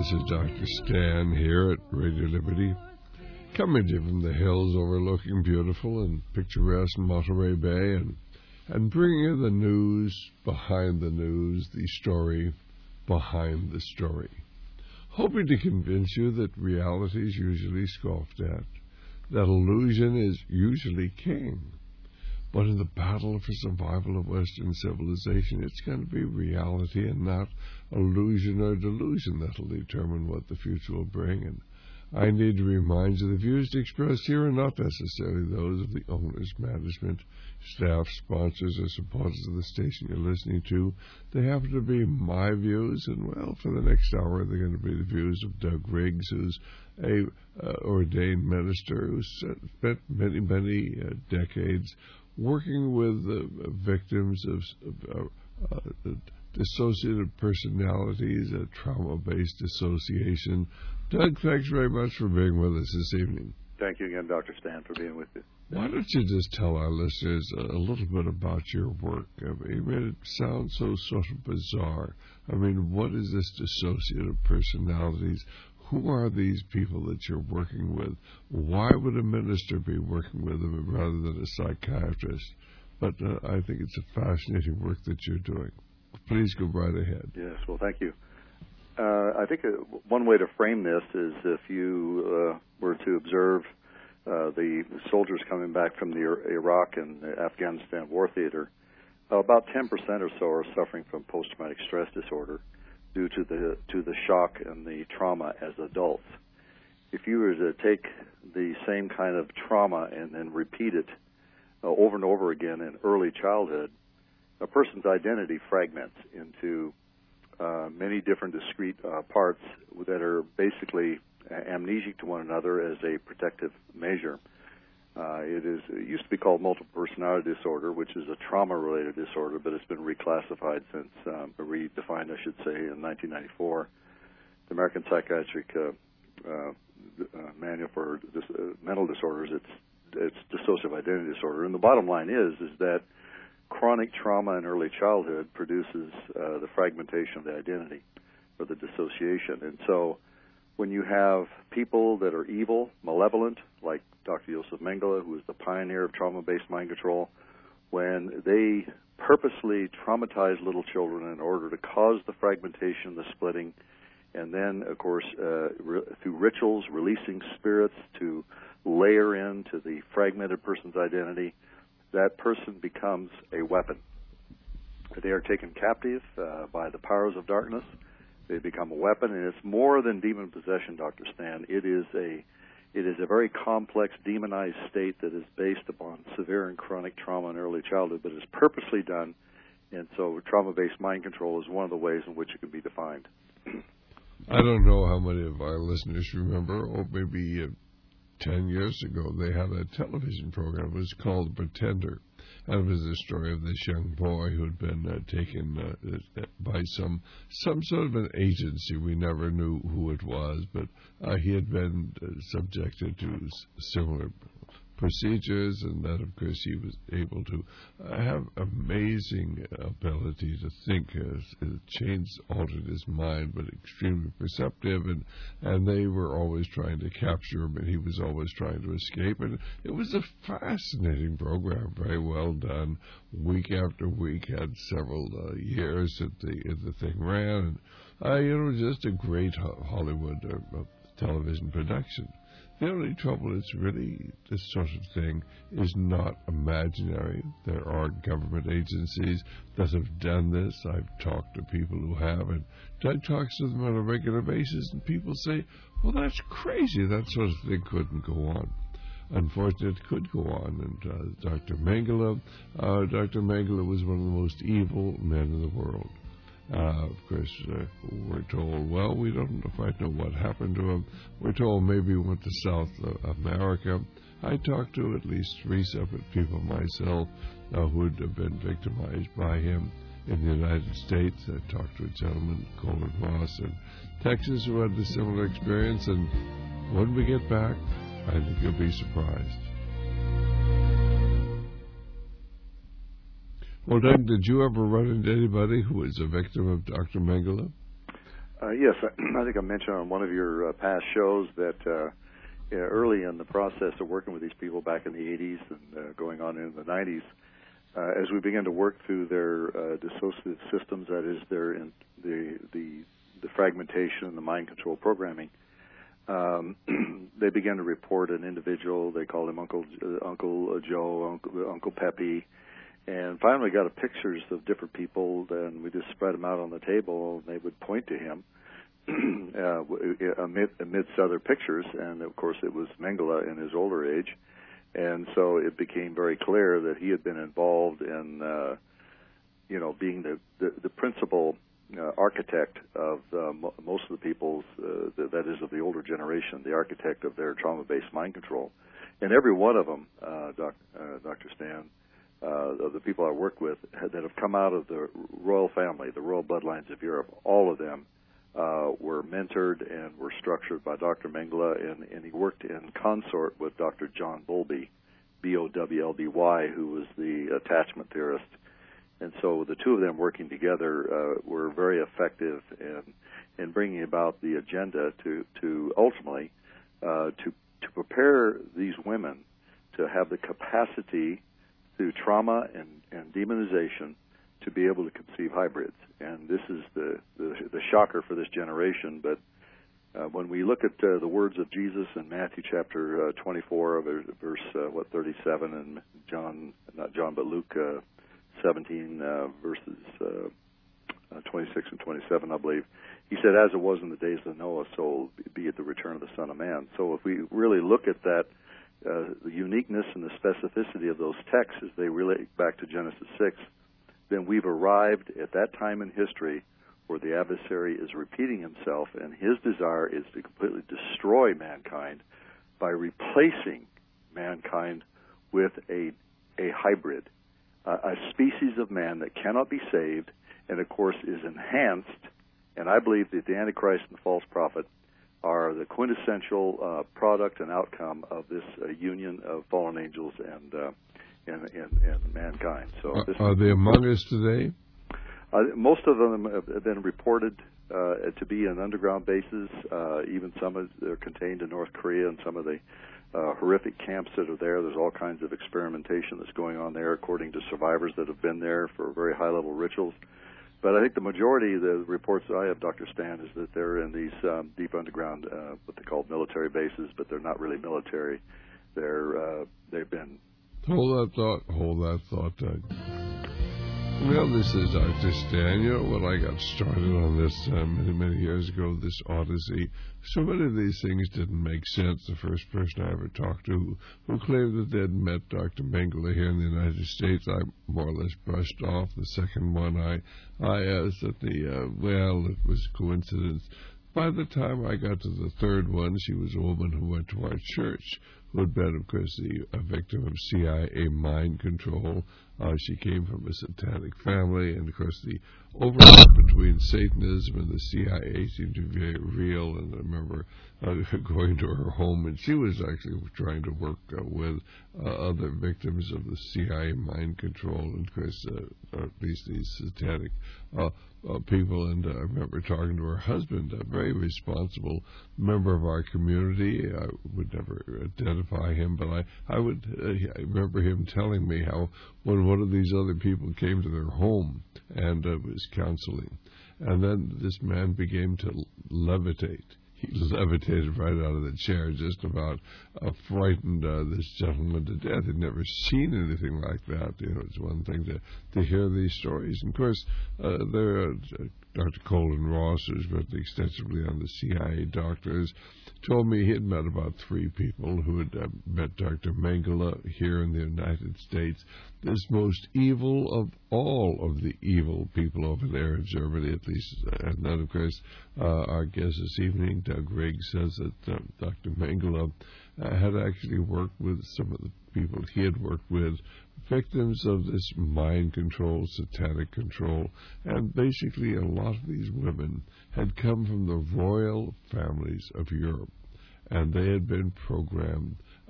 This is Dr. Stan here at Radio Liberty, coming to you from the hills overlooking beautiful and picturesque Monterey Bay, and bringing you the news behind the news, the story behind the story. Hoping to convince you that reality is usually scoffed at, that illusion is usually king. But in the battle for survival of Western civilization, it's going to be reality and not illusion or delusion that will determine what the future will bring. And I need to remind you the views expressed here are not necessarily those of the owners, management, staff, sponsors, or supporters of the station you're listening to. They happen to be my views, and, well, for the next hour, they're going to be the views of Doug Riggs, who's a ordained minister who's spent many decades working with victims of dissociative personalities, trauma-based dissociation. Doug, thanks very much for being with us this evening. Thank you again, Dr. Stan, for being with you. Why don't you just tell our listeners a little bit about your work? I mean, it sounds so sort of bizarre. I mean, what is this dissociative personalities? Who are these people that you're working with? Why would a minister be working with them rather than a psychiatrist? But I think it's a fascinating work that you're doing. Please go right ahead. Yes, well, thank you. I think one way to frame this is if you were to observe the soldiers coming back from the Iraq and Afghanistan war theater, about 10% or so are suffering from post-traumatic stress disorder due to the shock and the trauma as adults. If you were to take the same kind of trauma and then repeat it over and over again in early childhood, a person's identity fragments into many different discrete parts that are basically amnesic to one another as a protective measure. It used to be called multiple personality disorder, which is a trauma-related disorder, but it's been reclassified since, redefined, I should say, in 1994. The American Psychiatric Manual for Mental Disorders, it's dissociative identity disorder. And the bottom line is that chronic trauma in early childhood produces the fragmentation of the identity, or the dissociation. And so when you have people that are evil, malevolent, like Dr. Joseph Mengele, who is the pioneer of trauma-based mind control, when they purposely traumatize little children in order to cause the fragmentation, the splitting, and then, of course, through rituals, releasing spirits to layer into the fragmented person's identity, that person becomes a weapon. They are taken captive by the powers of darkness. They become a weapon, and it's more than demon possession, Dr. Stan. It is a very complex, demonized state that is based upon severe and chronic trauma in early childhood, but is purposely done, and so trauma-based mind control is one of the ways in which it can be defined. I don't know how many of our listeners remember, or maybe 10 years ago, they had a television program. It was called The Pretender. And it was the story of this young boy who had been taken by some sort of an agency. We never knew who it was, but he had been subjected to similar procedures, and that, of course, he was able to have amazing ability to think. Altered his mind, but extremely perceptive, and they were always trying to capture him, and he was always trying to escape. And it was a fascinating program, very well done. Week after week, had several years that the thing ran, and it was just a great Hollywood television production. The only trouble is really this sort of thing is not imaginary. There are government agencies that have done this. I've talked to people who have, and Doug talks to them on a regular basis, and people say, well, that's crazy. That sort of thing couldn't go on. Unfortunately, it could go on. And Dr. Mengele was one of the most evil men in the world. Of course, we're told, well, we don't quite know what happened to him. We're told maybe he went to South America. I talked to at least 3 separate people myself who had been victimized by him in the United States. I talked to a gentleman, Colin Ross, in Texas, who had a similar experience. And when we get back, I think you'll be surprised. Well, Doug, did you ever run into anybody who was a victim of Dr. Mengele? Yes, I think I mentioned on one of your past shows that early in the process of working with these people back in the 80s and going on into the 90s, as we began to work through their dissociative systems, that is, their the fragmentation and the mind control programming, they began to report an individual. They called him Uncle Joe, Uncle Pepe, and finally got pictures of different people, and we just spread them out on the table, and they would point to him amidst other pictures, and of course it was Mengele in his older age, and so it became very clear that he had been involved in, being the principal architect of most of the people's, that is, of the older generation, the architect of their trauma-based mind control. And every one of them, Dr. Stan, of the people I work with that have come out of the royal family, the royal bloodlines of Europe, all of them were mentored and were structured by Dr. Mengele, and he worked in consort with Dr. John Bowlby, Bowlby, who was the attachment theorist. And so the two of them working together were very effective in bringing about the agenda to ultimately to prepare these women to have the capacity through trauma and demonization to be able to conceive hybrids. And this is the shocker for this generation. But when we look at the words of Jesus in Matthew chapter 24, verse 37, and Luke 17, verses 26 and 27, I believe, he said, "As it was in the days of Noah, so be at the return of the Son of Man." So if we really look at that, the uniqueness and the specificity of those texts as they relate back to Genesis 6, then we've arrived at that time in history where the adversary is repeating himself, and his desire is to completely destroy mankind by replacing mankind with a hybrid, a species of man that cannot be saved, and of course is enhanced. And I believe that the Antichrist and the false prophet are the quintessential product and outcome of this union of fallen angels and mankind. So are they among us today? Most of them have been reported to be in underground bases. Even some are contained in North Korea and some of the horrific camps that are there. There's all kinds of experimentation that's going on there, according to survivors that have been there for very high-level rituals. But I think the majority of the reports that I have, Dr. Stan, is that they're in these deep underground, what they call military bases, but they're not really military. They've been... Hold that thought, Doug. Well, this is Dr. Stan. You know, when I got started on this many years ago, this odyssey, so many of these things didn't make sense. The first person I ever talked to who claimed that they'd met Dr. Mengele here in the United States, I more or less brushed off. The second one, I said it was coincidence. By the time I got to the third one, she was a woman who went to our church, who had been, of course, a victim of CIA mind control. She came from a satanic family, and of course the overlap between Satanism and the CIA seemed to be very real. And I remember going to her home, and she was actually trying to work with other victims of the CIA mind control, and of course at least these satanic people. And I remember talking to her husband, a very responsible member of our community. I would never identify him, but I remember him telling me how when one of these other people came to their home and was counseling, and then this man began to levitate. He levitated right out of the chair, just about frightened this gentleman to death. He'd never seen anything like that. You know, it's one thing to hear these stories. And of course, there are Dr. Colin Ross, who's written extensively on the CIA doctors, told me he had met about 3 people who had met Dr. Mengele here in the United States, this most evil of all of the evil people over there in Germany, at least. And then, of course, our guest this evening, Doug Riggs, says that Dr. Mengele had actually worked with some of the people he had worked with, victims of this mind control, satanic control, and basically a lot of these women had come from the royal families of Europe, and they had been programmed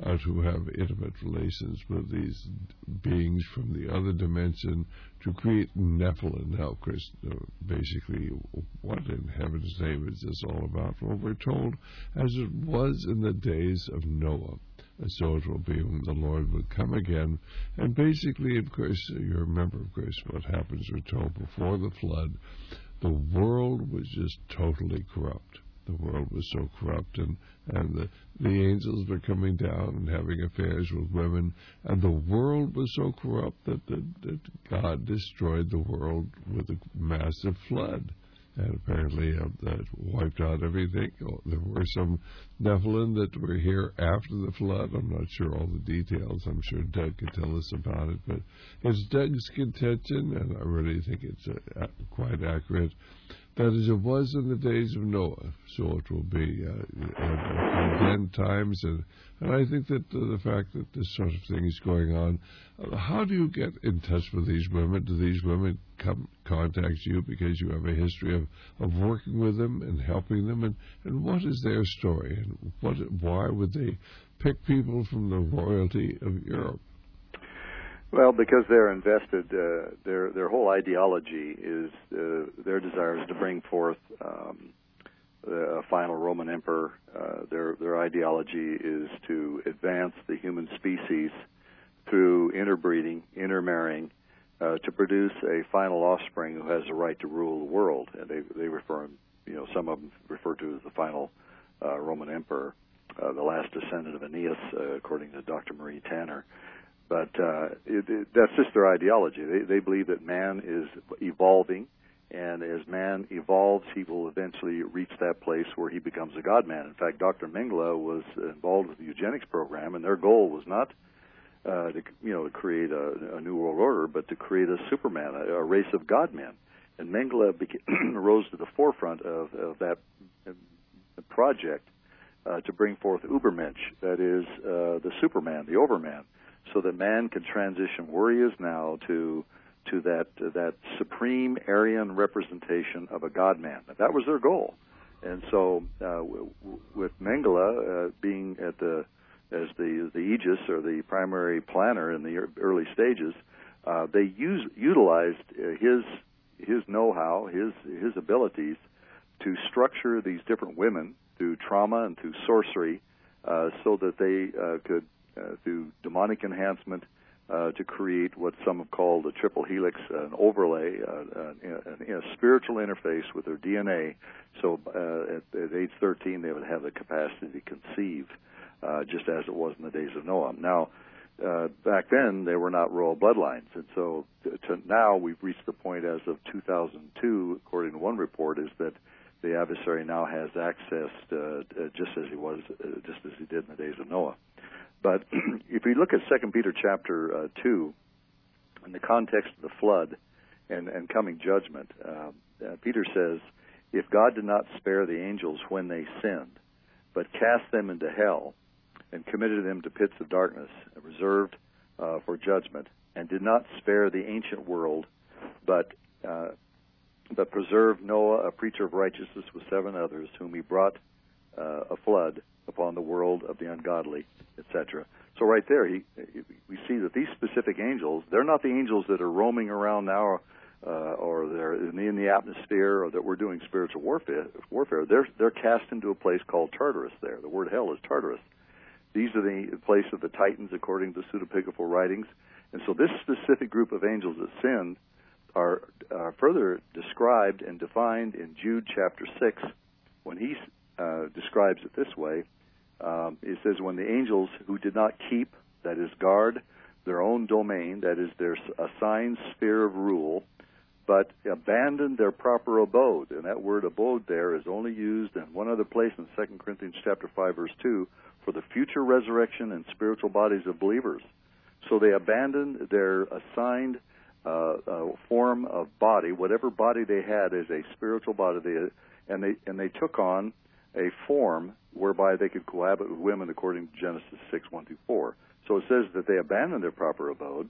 to have intimate relations with these beings from the other dimension to create Nephilim. Now, Chris, basically, what in heaven's name is this all about? Well, we're told, as it was in the days of Noah, so it will be when the Lord will come again. And basically, of course, you remember, of course, what happens, we're told, before the flood, the world was just totally corrupt. The world was so corrupt, and the angels were coming down and having affairs with women, and the world was so corrupt that God destroyed the world with a massive flood. And apparently that wiped out everything. There were some Nephilim that were here after the flood. I'm not sure all the details. I'm sure Doug could tell us about it. But it's Doug's contention, and I really think it's quite accurate, that as it was in the days of Noah, so it will be in end times. And I think that the fact that this sort of thing is going on, how do you get in touch with these women? Do these women contact you because you have a history of working with them and helping them? And what is their story? And why would they pick people from the royalty of Europe? Well, because they're invested, their whole ideology is their desire is to bring forth a final Roman emperor. Their ideology is to advance the human species through interbreeding, intermarrying, to produce a final offspring who has the right to rule the world. And they refer, some of them refer to as the final Roman emperor, the last descendant of Aeneas, according to Dr. Marie Tanner. But that's just their ideology. They believe that man is evolving, and as man evolves, he will eventually reach that place where he becomes a God-man. In fact, Dr. Mengele was involved with the eugenics program, and their goal was not to create a new world order, but to create a Superman, a race of God-men. And Mengele rose to the forefront of that project to bring forth Ubermensch, that is the Superman, the Overman, so that man can transition where he is now to that supreme Aryan representation of a God-man. That was their goal. And so with Mengele being as the aegis or the primary planner in the early stages, they utilized his know-how, his abilities to structure these different women through trauma and through sorcery, so that they could, through demonic enhancement, to create what some have called a triple helix, an overlay, a spiritual interface with their DNA. So at age 13, they would have the capacity to conceive, just as it was in the days of Noah. Now, back then, they were not royal bloodlines. And so to now, we've reached the point as of 2002, according to one report, is that the adversary now has access just as he did in the days of Noah. But if we look at 2 Peter chapter 2, in the context of the flood and coming judgment, Peter says, if God did not spare the angels when they sinned, but cast them into hell and committed them to pits of darkness, reserved for judgment, and did not spare the ancient world, but preserved Noah, a preacher of righteousness, with 7 others, whom he brought a flood upon the world of the ungodly, etc. So right there, we see that these specific angels, they're not the angels that are roaming around now, or they're in the atmosphere, or that we're doing spiritual warfare. They're cast into a place called Tartarus there. The word hell is Tartarus. These are the place of the Titans, according to the pseudepigraphal writings. And so this specific group of angels that sinned are further described and defined in Jude chapter 6, when he describes it this way. It says, when the angels who did not keep, that is, guard their own domain, that is, their assigned sphere of rule, but abandoned their proper abode. And that word abode there is only used in one other place in 2 Corinthians chapter 5, verse 2, for the future resurrection and spiritual bodies of believers. So they abandoned their assigned form of body, whatever body they had as a spiritual body, and they took on a form whereby they could cohabit with women, according to Genesis 6, 1-4. So it says that they abandoned their proper abode.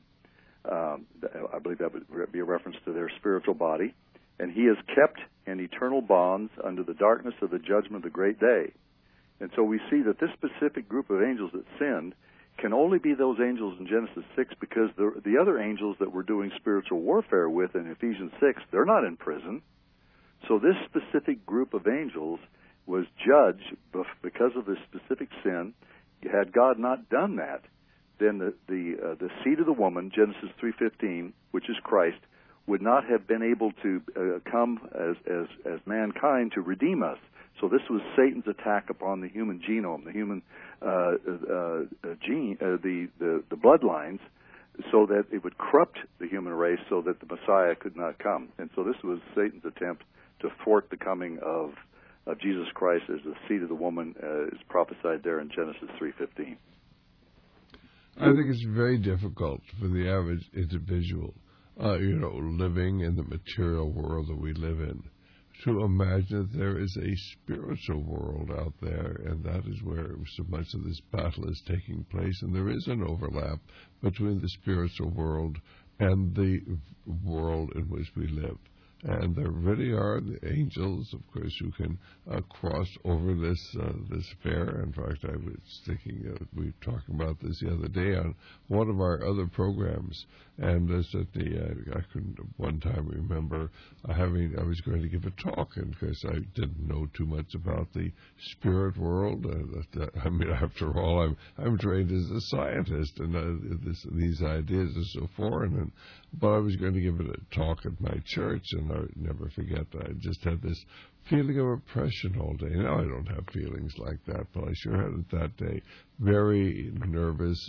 I believe that would be a reference to their spiritual body. And he is kept in eternal bonds under the darkness of the judgment of the great day. And so we see that this specific group of angels that sinned can only be those angels in Genesis 6 because the other angels that we're doing spiritual warfare with in Ephesians 6, they're not in prison. So this specific group of angels was judged because of this specific sin. Had God not done that, then the seed of the woman, Genesis 3:15, which is Christ, would not have been able to come as mankind to redeem us. So this was Satan's attack upon the human genome, the human gene, the bloodlines, so that it would corrupt the human race, so that the Messiah could not come. And so this was Satan's attempt to thwart the coming of Jesus Christ as the seed of the woman, is prophesied there in Genesis 3:15. I think it's very difficult for the average individual, living in the material world that we live in, to imagine that there is a spiritual world out there, and that is where so much of this battle is taking place. And there is an overlap between the spiritual world and the world in which we live. And there really are the angels, of course, who can cross over this affair. In fact, I was thinking, we were talking about this the other day on one of our other programs, and I couldn't one time remember I was going to give a talk, and because I didn't know too much about the spirit world. After all, I'm trained as a scientist, and these ideas are so foreign. But I was going to give it a talk at my church, and I would never forget that I just had this feeling of oppression all day. Now I don't have feelings like that, but I sure had it that day. Very nervous,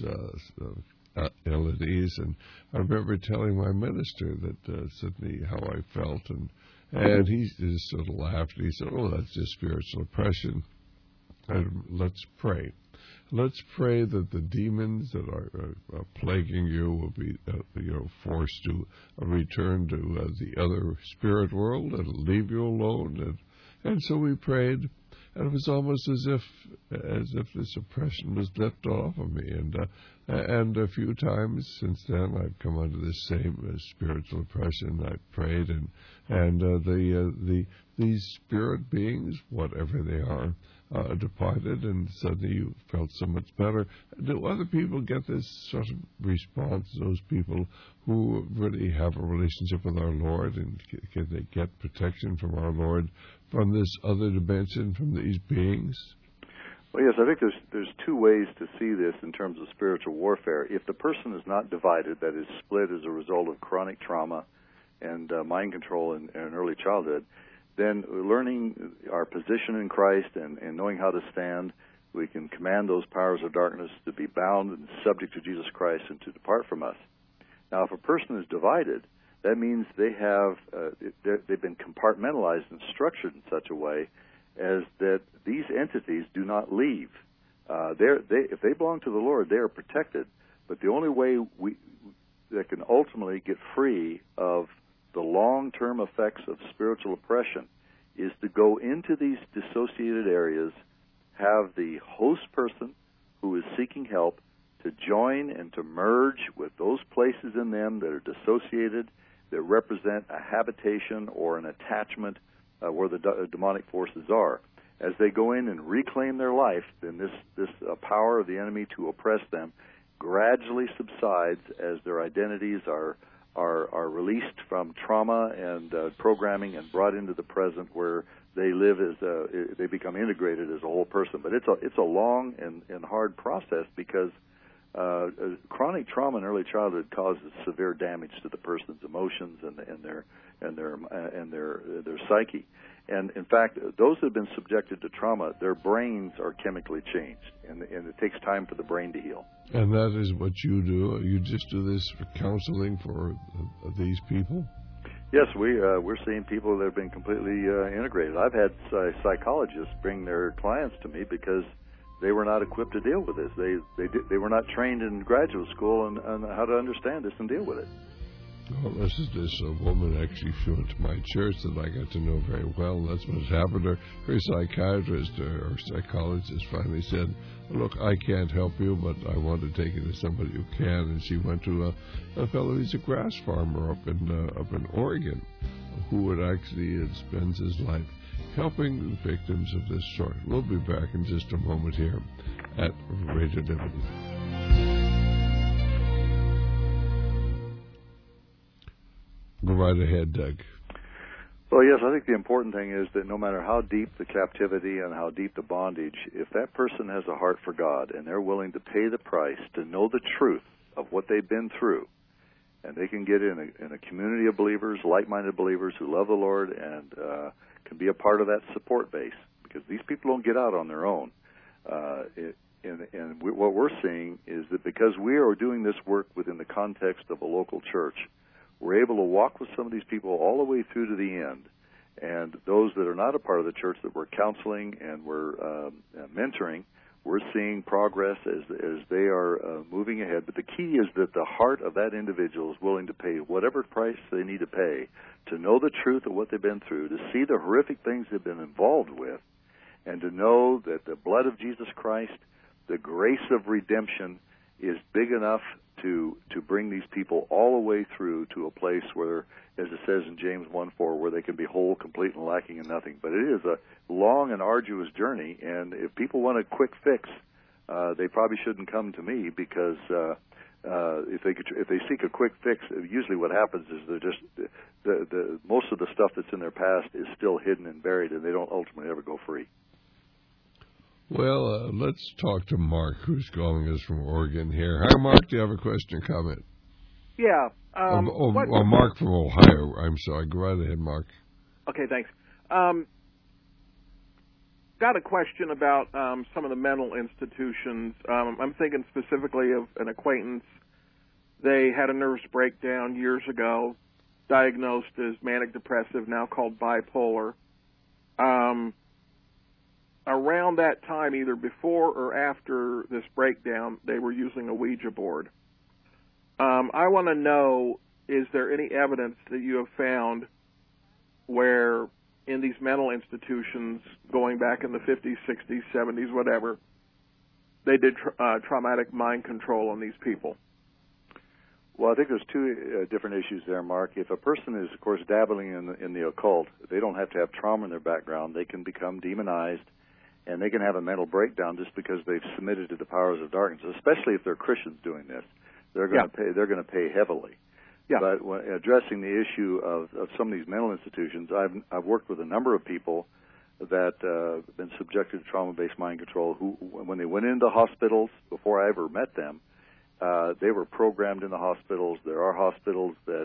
ill at ease, and I remember telling my minister that said me how I felt, and he just sort of laughed, and he said, "Oh, that's just spiritual oppression. And let's pray. Let's pray that the demons that are plaguing you will be, forced to return to the other spirit world and leave you alone." And so we prayed, and it was almost as if this oppression was lifted off of me. And a few times since then, I've come under this same spiritual oppression. I prayed, and these spirit beings, whatever they are, departed, and suddenly you felt so much better. Do other people get this sort of response, those people who really have a relationship with our Lord, and can they get protection from our Lord from this other dimension, from these beings? Well, yes, I think there's two ways to see this in terms of spiritual warfare. If the person is not divided, that is split as a result of chronic trauma and mind control in early childhood, then learning our position in Christ and knowing how to stand, we can command those powers of darkness to be bound and subject to Jesus Christ and to depart from us. Now, if a person is divided, that means they've been compartmentalized and structured in such a way as that these entities do not leave. If they belong to the Lord, they are protected. But the only way they can ultimately get free of the long-term effects of spiritual oppression is to go into these dissociated areas, have the host person who is seeking help to join and to merge with those places in them that are dissociated, that represent a habitation or an attachment where the demonic forces are. As they go in and reclaim their life, then this power of the enemy to oppress them gradually subsides as their identities are released from trauma and programming and brought into the present, where they live they become integrated as a whole person. But it's a long and hard process, because chronic trauma in early childhood causes severe damage to the person's emotions and their psyche. And in fact, those who have been subjected to trauma, their brains are chemically changed, and it takes time for the brain to heal. And that is what you do. You just do this for counseling for these people? Yes, we're seeing people that have been completely integrated. I've had psychologists bring their clients to me because they were not equipped to deal with this. They were not trained in graduate school on how to understand this and deal with it. Well, this is this woman actually flew to my church that I got to know very well. That's what happened. Her psychiatrist or psychologist finally said, "Look, I can't help you, but I want to take you to somebody who can." And she went to a fellow who's a grass farmer up in Oregon, who would actually spends his life helping victims of this sort. We'll be back in just a moment here at Radio Liberty. Go right ahead, Doug. Well, yes, I think the important thing is that no matter how deep the captivity and how deep the bondage, if that person has a heart for God and they're willing to pay the price to know the truth of what they've been through, and they can get in a community of believers, like-minded believers who love the Lord and can be a part of that support base, because these people don't get out on their own. What we're seeing is that because we are doing this work within the context of a local church, we're able to walk with some of these people all the way through to the end. And those that are not a part of the church that we're counseling and we're mentoring, we're seeing progress as they are moving ahead. But the key is that the heart of that individual is willing to pay whatever price they need to pay to know the truth of what they've been through, to see the horrific things they've been involved with, and to know that the blood of Jesus Christ, the grace of redemption, is big enough to bring these people all the way through to a place where, as it says in James 1:4, where they can be whole, complete, and lacking in nothing. But it is a long and arduous journey, and if people want a quick fix, they probably shouldn't come to me, because if they seek a quick fix, usually what happens is they're just the most of the stuff that's in their past is still hidden and buried, and they don't ultimately ever go free. Well, let's talk to Mark, who's calling us from Oregon here. Hi, Mark. Do you have a question or comment? Yeah. Mark from Ohio. I'm sorry. Go right ahead, Mark. Okay, thanks. Got a question about some of the mental institutions. I'm thinking specifically of an acquaintance. They had a nervous breakdown years ago, diagnosed as manic depressive, now called bipolar. Around that time, either before or after this breakdown, they were using a Ouija board. I want to know, is there any evidence that you have found where in these mental institutions, going back in the 50s, 60s, 70s, whatever, they did traumatic mind control on these people? Well, I think there's two different issues there, Mark. If a person is, of course, dabbling in the occult, they don't have to have trauma in their background. They can become demonized, and they can have a mental breakdown just because they've submitted to the powers of darkness, especially if they're Christians doing this. They're going to pay. They're going to pay heavily. Yeah. But when addressing the issue of some of these mental institutions, I've worked with a number of people that have been subjected to trauma-based mind control who, when they went into hospitals, before I ever met them, they were programmed in the hospitals. There are hospitals that,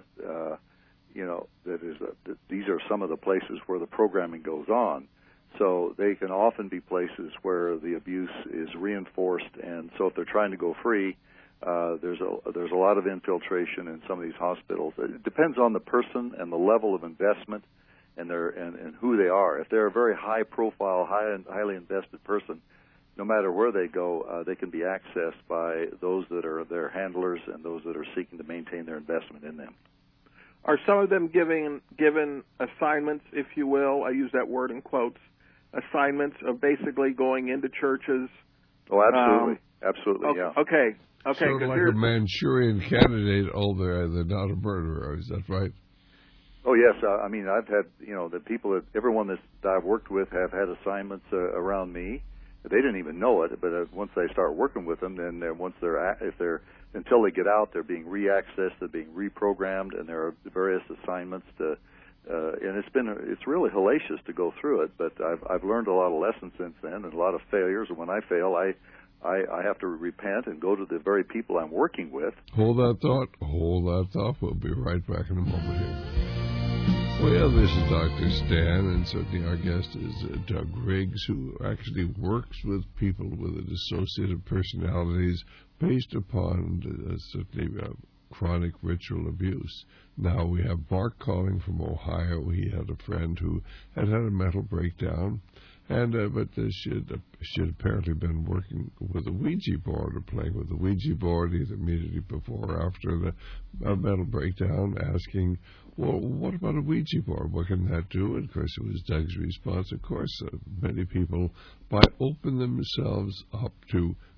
these are some of the places where the programming goes on. So they can often be places where the abuse is reinforced, and so if they're trying to go free, there's a lot of infiltration in some of these hospitals. It depends on the person and the level of investment and who they are. If they're a very high-profile, highly invested person, no matter where they go, they can be accessed by those that are their handlers and those that are seeking to maintain their investment in them. Are some of them given assignments, if you will? I use that word in quotes. Assignments of basically going into churches. Oh, absolutely, absolutely, yeah. Okay. Sort of like a Manchurian candidate. Oh, they're not a murderer. Is that right? Oh yes. I mean, I've had the people that everyone that I've worked with have had assignments around me. They didn't even know it, but once they start working with them, then until they get out, they're being reaccessed, they're being reprogrammed, and there are various assignments to. And it's really hellacious to go through it, but I've learned a lot of lessons since then, and a lot of failures. And when I fail, I have to repent and go to the very people I'm working with. Hold that thought. We'll be right back in a moment here. Well, this is Dr. Stan, and certainly our guest is Doug Riggs, who actually works with people with dissociative personalities based upon certainly chronic ritual abuse. Now we have Mark calling from Ohio. He had a friend who had a mental breakdown, and but she had apparently been working with a Ouija board or playing with a Ouija board either immediately before or after the mental breakdown, asking, well, what about a Ouija board? What can that do? And of course, it was Doug's response. Of course, many people, by opening themselves up to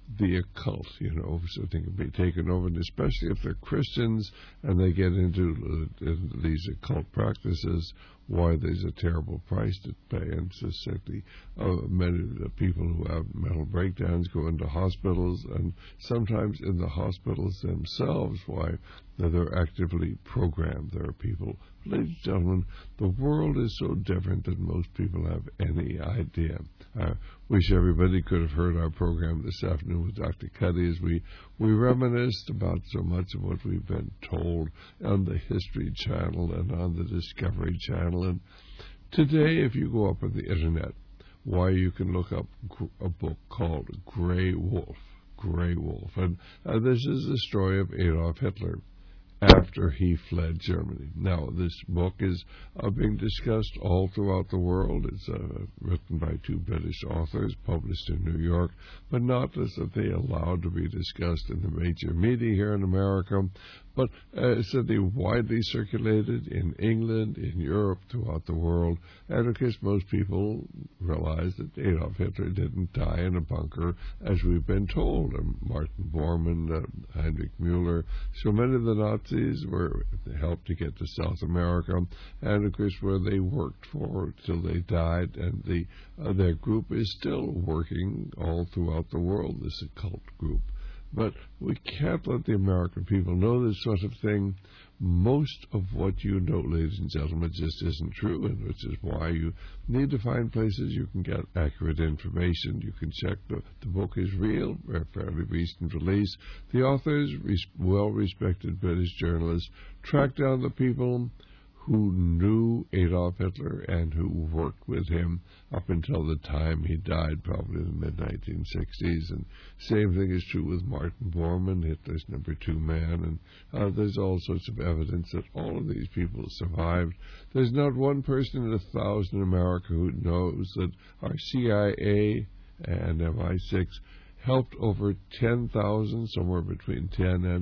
the occult, so they can be taken over, and especially if they're Christians and they get into these occult practices, why there's a terrible price to pay. And specifically, many of the people who have mental breakdowns go into hospitals, and sometimes in the hospitals themselves, why they're actively programmed. There are people, ladies and gentlemen, the world is so different than most people have any idea. I wish everybody could have heard our program this afternoon with Dr. Cuddy as we reminisced about so much of what we've been told on the History Channel and on the Discovery Channel. And today, if you go up on the Internet, why you can look up a book called Grey Wolf. And this is the story of Adolf Hitler after he fled Germany. Now, this book is being discussed all throughout the world. It's written by two British authors, published in New York, but not as that they allowed to be discussed in the major media here in America, but certainly widely circulated in England, in Europe, throughout the world. And of course, most people realize that Adolf Hitler didn't die in a bunker, as we've been told. Martin Bormann, Heinrich Müller, so many of the Nazis were helped to get to South America, and of course where they worked for till they died, and their group is still working all throughout the world, this occult group. But we can't let the American people know this sort of thing. Most of what you know, ladies and gentlemen, just isn't true, and which is why you need to find places you can get accurate information. You can check the book is real, a fairly recent release. The authors, well-respected British journalists, tracked down the people who knew Adolf Hitler and who worked with him up until the time he died, probably in the mid-1960s. And same thing is true with Martin Bormann, Hitler's number 2 man. And there's all sorts of evidence that all of these people survived. There's not one person in 1,000 in America who knows that our CIA and MI6 helped over 10,000, somewhere between 10 and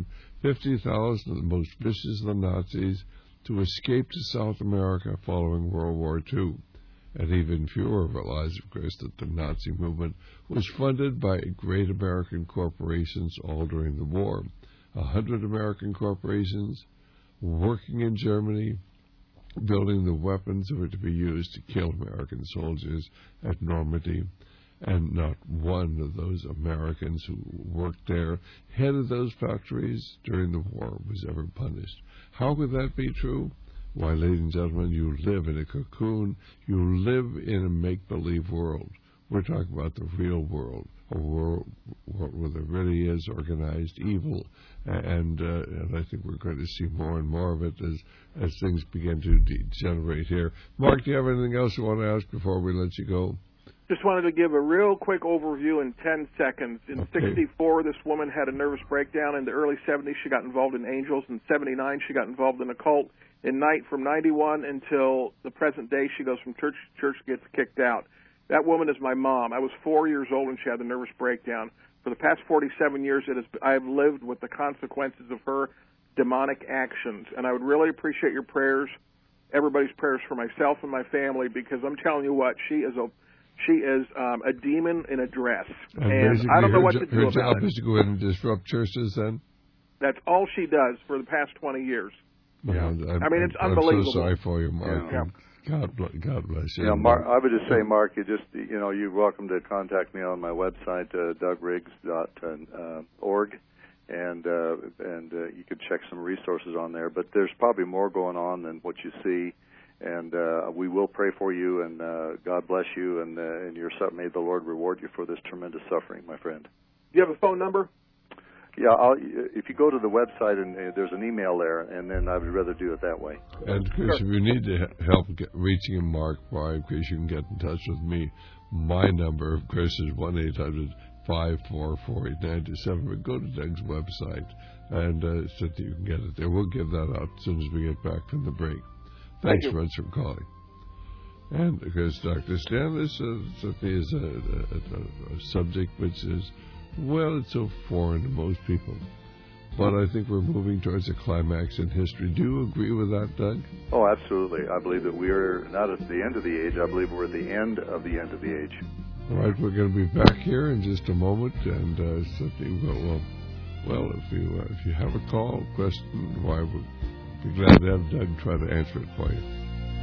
50,000 of the most vicious of the Nazis to escape to South America following World War II. And even fewer realize, of course, that the Nazi movement was funded by great American corporations all during the war. 100 American corporations working in Germany, building the weapons that were to be used to kill American soldiers at Normandy. And not one of those Americans who worked there, head of those factories during the war, was ever punished. How could that be true? Why, ladies and gentlemen, you live in a cocoon. You live in a make-believe world. We're talking about the real world, a world where there really is organized evil. And I think we're going to see more and more of it as things begin to degenerate here. Mark, do you have anything else you want to ask before we let you go? Just wanted to give a real quick overview in 10 seconds. In 64, this woman had a nervous breakdown. In the early 70s, she got involved in angels. In 79, she got involved in occult. From 91 until the present day, she goes from church to church, gets kicked out. That woman is my mom. I was 4 years old when she had the nervous breakdown. For the past 47 years, I have lived with the consequences of her demonic actions. And I would really appreciate your prayers, everybody's prayers for myself and my family, because I'm telling you what, she is a demon in a dress, and I don't know what to do about it. Her job is to go in and disrupt churches, then? That's all she does for the past 20 years. Yeah. It's unbelievable. I'm so sorry for you, Mark. Yeah. God bless you. Yeah, Mark, I would just say, Mark, you're welcome to contact me on my website, dougriggs.org, and you can check some resources on there. But there's probably more going on than what you see. And we will pray for you, and God bless you, and may the Lord reward you for this tremendous suffering, my friend. Do you have a phone number? Yeah, if you go to the website, and there's an email there, and then I would rather do it that way. And, Chris, if you need to help reaching Mark, Brian, Chris, you can get in touch with me. My number, of course, is 1-800-544-8927. But go to Doug's website, and so that you can get it there. We'll give that out as soon as we get back from the break. Thanks so much for calling. And, of course, Dr. Stan, this is a subject which is, it's so foreign to most people. But I think we're moving towards a climax in history. Do you agree with that, Doug? Oh, absolutely. I believe that we are not at the end of the age. I believe we're at the end of the age. All right, we're going to be back here in just a moment, and certainly we'll, if you have a call, question, why, we'd be glad to have Doug try to answer it for you.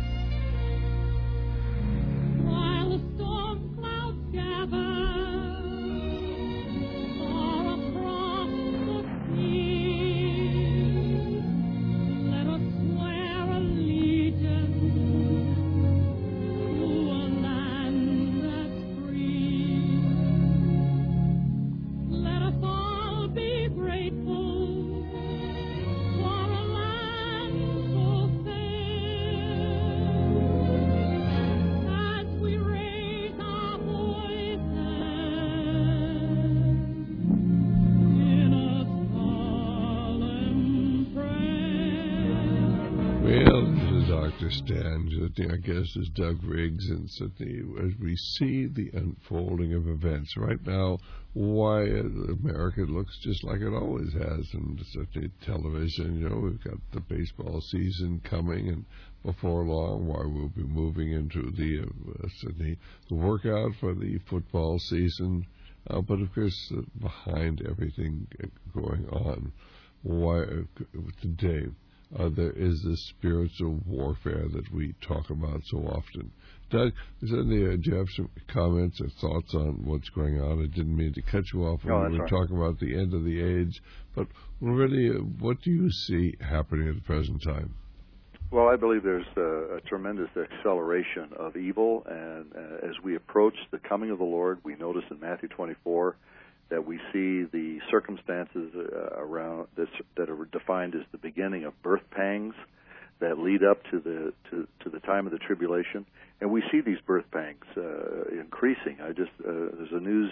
Our guest is Doug Riggs, and certainly as we see the unfolding of events right now, why America looks just like it always has, and certainly television, we've got the baseball season coming, and before long, why we'll be moving into the certainly the workout for the football season, but of course behind everything going on, why today there is this spiritual warfare that we talk about so often. Doug, do you have some comments or thoughts on what's going on? I didn't mean to cut you off when we were talking about the end of the age, but really, what do you see happening at the present time? Well, I believe there's a tremendous acceleration of evil, and as we approach the coming of the Lord, we notice in Matthew 24 that we see the circumstances around this that are defined as the beginning of birth pangs that lead up to the time of the tribulation, and we see these birth pangs increasing. There's a news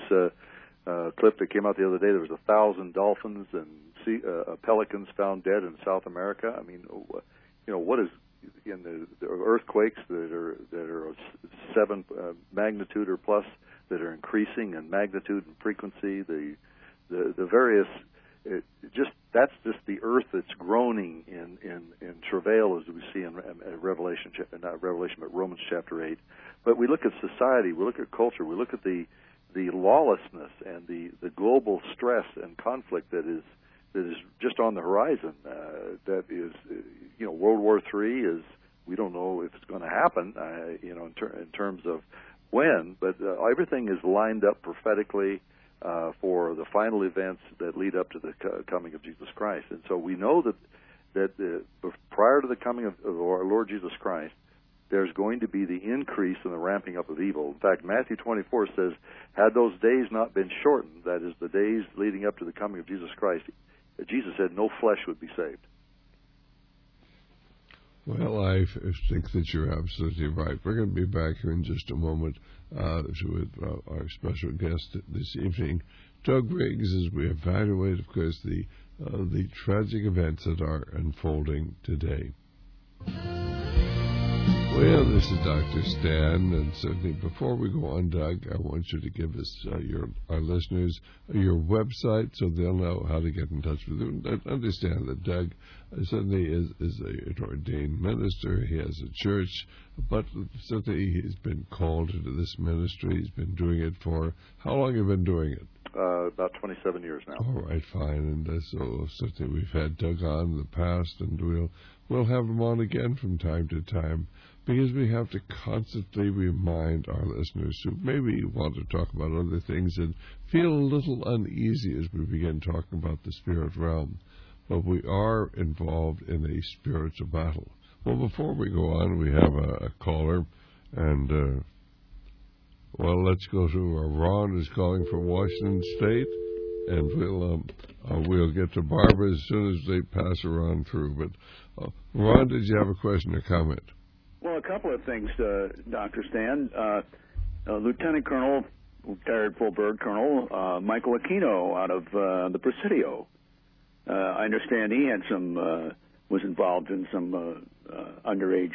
clip that came out the other day. There was 1,000 dolphins and pelicans found dead in South America. I mean, what is in the earthquakes that are 7 magnitude or plus, that are increasing in magnitude and frequency, the various, that's just the earth that's groaning in travail, as we see in Romans chapter 8. But we look at society, we look at culture, we look at the lawlessness and the global stress and conflict that is just on the horizon. That is, World War III is, we don't know if it's going to happen, in terms of when, but everything is lined up prophetically for the final events that lead up to the coming of Jesus Christ. And so we know that prior to the coming of our Lord Jesus Christ, there's going to be the increase in the ramping up of evil. In fact, Matthew 24 says, had those days not been shortened, that is, the days leading up to the coming of Jesus Christ, Jesus said no flesh would be saved. Well, I think that you're absolutely right. We're going to be back here in just a moment with our special guest this evening, Doug Riggs, as we evaluate, of course, the tragic events that are unfolding today. Well, this is Dr. Stan, and certainly before we go on, Doug, I want you to give us, our listeners, your website so they'll know how to get in touch with you. I understand that Doug certainly is an ordained minister. He has a church, but certainly he's been called into this ministry. He's been doing it for, how long have you been doing it? About 27 years now. All right, fine. And so certainly we've had Doug on in the past, and we'll have him on again from time to time, because we have to constantly remind our listeners who maybe want to talk about other things and feel a little uneasy as we begin talking about the spirit realm. But we are involved in a spiritual battle. Well, before we go on, we have a caller, and let's go to Ron, who's calling from Washington State, and we'll get to Barbara as soon as they pass her on through. But Ron, did you have a question or comment? Well, a couple of things, Dr. Stan. Lieutenant Colonel, retired full bird Colonel, Michael Aquino out of the Presidio. I understand he had was involved in some underage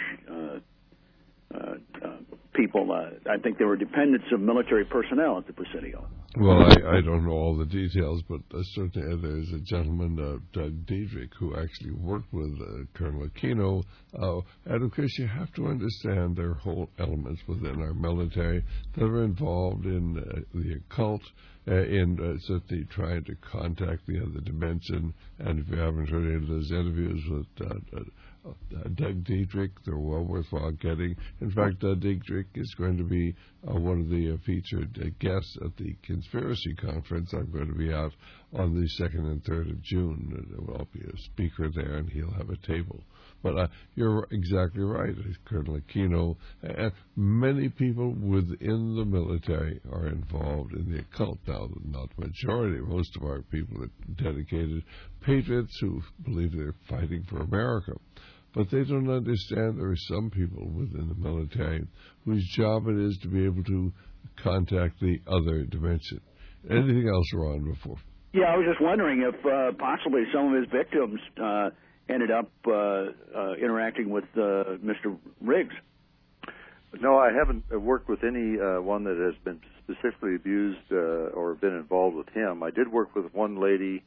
people. I think they were dependents of military personnel at the Presidio. Well, I don't know all the details, but certainly there's a gentleman, Doug Diedrich, who actually worked with Colonel Aquino. And of course, you have to understand there are whole elements within our military that are involved in the occult, in certainly trying to contact the other dimension. And if you haven't heard any of those interviews with Doug Diedrich, they're well worthwhile getting. In fact, Diedrich is going to be one of the featured guests at the Conspiracy Conference. I'm going to be out on the 2nd and 3rd of June. There will be a speaker there, and he'll have a table. But you're exactly right, Colonel Aquino. Many people within the military are involved in the occult. Now, not the majority. Most of our people are dedicated patriots who believe they're fighting for America. But they don't understand there are some people within the military whose job it is to be able to contact the other dimension. Anything else, Ron, before? Yeah, I was just wondering if possibly some of his victims ended up interacting with Mr. Riggs. No, I haven't worked with any one that has been specifically abused or been involved with him. I did work with one lady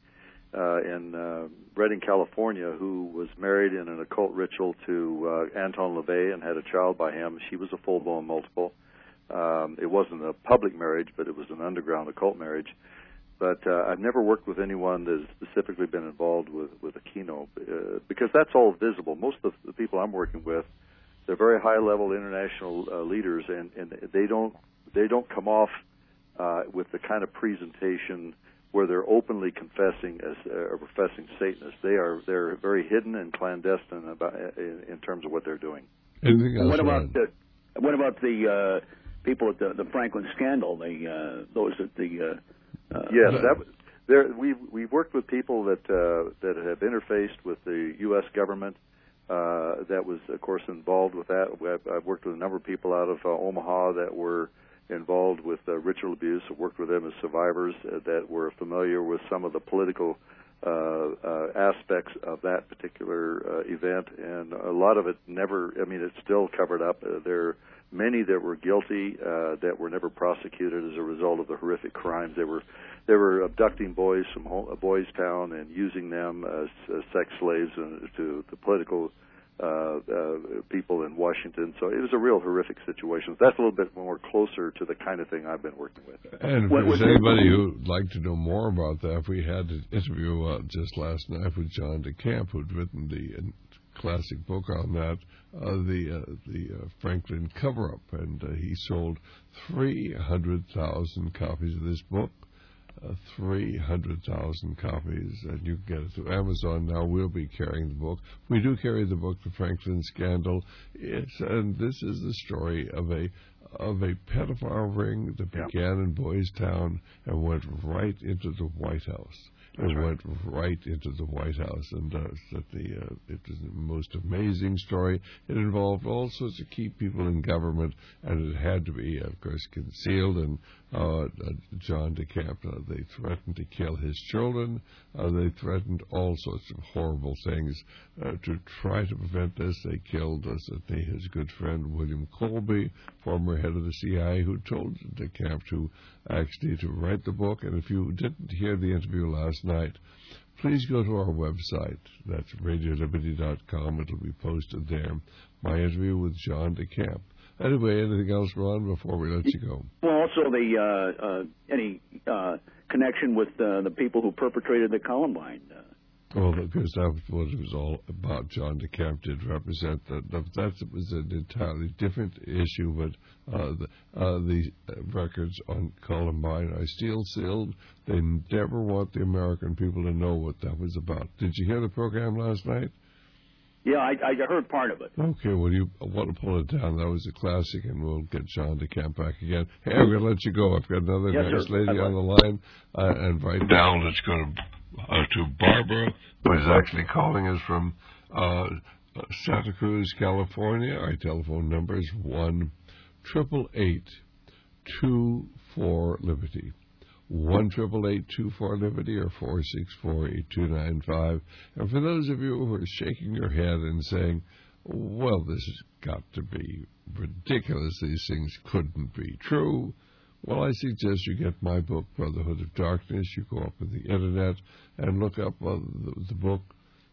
in Redding, California, who was married in an occult ritual to Anton LaVey and had a child by him. She was a full-blown multiple. It wasn't a public marriage, but it was an underground occult marriage. But I've never worked with anyone that has specifically been involved with Aquino, because that's all visible. Most of the people I'm working with, they're very high-level international leaders, and they don't come off with the kind of presentation where they're openly confessing as or professing Satanists. They're very hidden and clandestine about in terms of what they're doing. Anything else? What about the people at the Franklin scandal? Those at the yes, we've worked with people that have interfaced with the U.S. government. That was, of course, involved with that. I've worked with a number of people out of Omaha that were involved with ritual abuse. I worked with them as survivors that were familiar with some of the political aspects of that particular event, and a lot of it it's still covered up. There are many that were guilty that were never prosecuted as a result of the horrific crimes. They were abducting boys from Boys Town and using them as sex slaves to the political people in Washington. So it was a real horrific situation. That's a little bit more closer to the kind of thing I've been working with. And if there's anybody who'd like to know more about that, we had an interview just last night with John DeCamp, who'd written the classic book on that, the Franklin cover-up, and he sold 300,000 copies of this book. 300,000 copies, and you can get it through Amazon. Now we'll be carrying the book. We do carry the book, The Franklin Scandal. And this is the story of a pedophile ring that began in Boys Town and went right into the White House. Went right into the White House, and it was the most amazing story. It involved all sorts of key people in government, and it had to be, of course, concealed. And John DeCamp, they threatened to kill his children. They threatened all sorts of horrible things to try to prevent this. They killed his good friend William Colby, former head of the CIA, who told DeCamp to write the book. And if you didn't hear the interview last night, please go to our website. That's radioliberty.com. It'll be posted there. My interview with John DeCamp. Anyway, anything else, Ron, before we let you go? Well, also any connection with the people who perpetrated the Columbine. Well, because that was what it was all about. John DeCamp did represent that. That was an entirely different issue, but the records on Columbine are still sealed. They never want the American people to know what that was about. Did you hear the program last night? Yeah, I heard part of it. Okay, well, you want to pull it down. That was a classic, and we'll get John DeCamp back again. Hey, I'm going to let you go. I've got another nice lady on the line, and right now let's go to Barbara, who is actually calling us from Santa Cruz, California. Our telephone number is 1-888-24-LIBERTY. 1-888-24-LIBERTY or 464-8295. And for those of you who are shaking your head and saying, well, this has got to be ridiculous, these things couldn't be true, Well, I suggest you get my book, Brotherhood of Darkness. You go up on the internet and look up the book,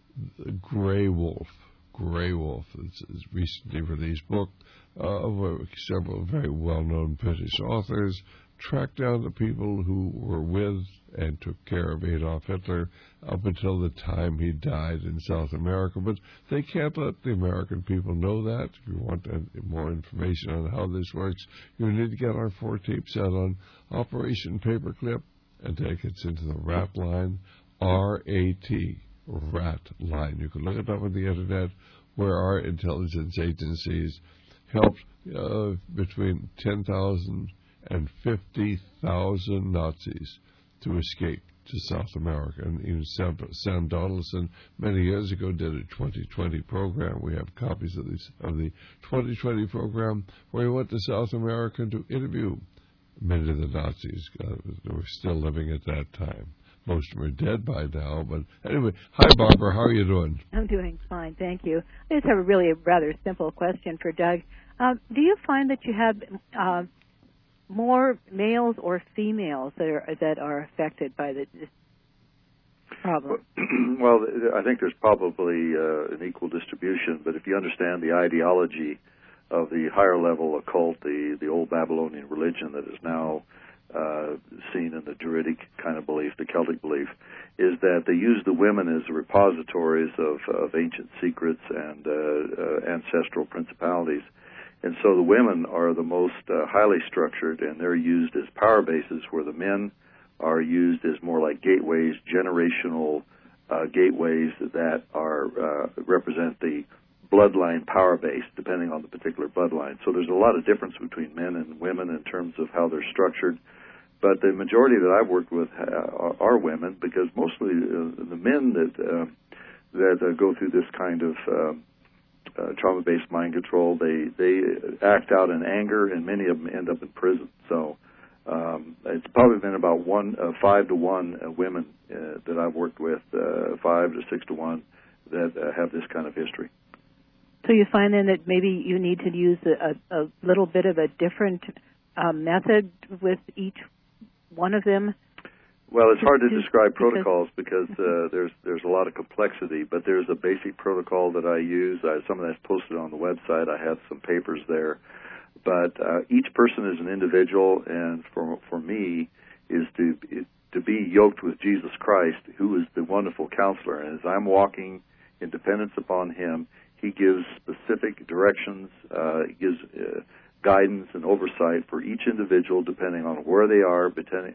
Grey Wolf. Grey Wolf. It's a recently released book of several very well-known British authors. Tracked down the people who were with and took care of Adolf Hitler up until the time he died in South America. But they can't let the American people know that. If you want more information on how this works, you need to get our 4-tape set on Operation Paperclip and take it into the RAT line, R-A-T, RAT line. You can look it up on the internet, where our intelligence agencies helped between 10,000 and 50,000 Nazis to escape to South America. And even Sam Donaldson many years ago did a 2020 program. We have copies of the 2020 program where he went to South America to interview many of the Nazis that were still living at that time. Most of them are dead by now. But anyway, hi, Barbara. How are you doing? I'm doing fine, thank you. I just have a really rather simple question for Doug. Do you find that you have more males or females that are affected by this problem? Well, I think there's probably an equal distribution, but if you understand the ideology of the higher level occult, the old Babylonian religion that is now seen in the Druidic kind of belief, the Celtic belief, is that they use the women as repositories of ancient secrets and ancestral principalities. And so the women are the most highly structured, and they're used as power bases, where the men are used as more like gateways, generational gateways that are represent the bloodline power base, depending on the particular bloodline. So there's a lot of difference between men and women in terms of how they're structured. But the majority that I've worked with are women, because mostly the men that go through this kind of trauma-based mind control, they act out in anger, and many of them end up in prison. So it's probably been about 5 to 1 women that I've worked with, 5 to 6 to 1 that have this kind of history. So you find then that maybe you need to use a little bit of a different method with each one of them? Well, it's hard to describe protocols because there's a lot of complexity, but there's a basic protocol that I use. Some of that's posted on the website. I have some papers there. But each person is an individual, and for me is to be yoked with Jesus Christ, who is the wonderful counselor. And as I'm walking in dependence upon him, he gives specific directions, he gives guidance and oversight for each individual, depending on where they are,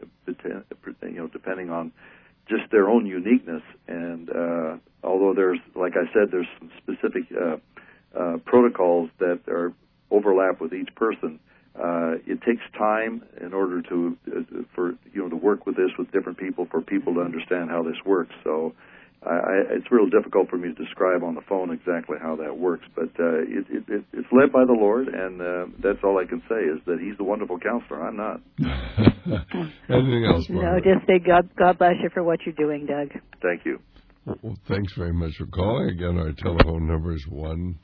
depending on just their own uniqueness. And although there's, like I said, there's some specific protocols that are overlap with each person, it takes time in order to work with this with different people, for people to understand how this works. So it's real difficult for me to describe on the phone exactly how that works, but it's led by the Lord, and that's all I can say is that he's the wonderful counselor. I'm not. Anything else, Barbara? No, just say God bless you for what you're doing, Doug. Thank you. Well, thanks very much for calling. Again, our telephone number is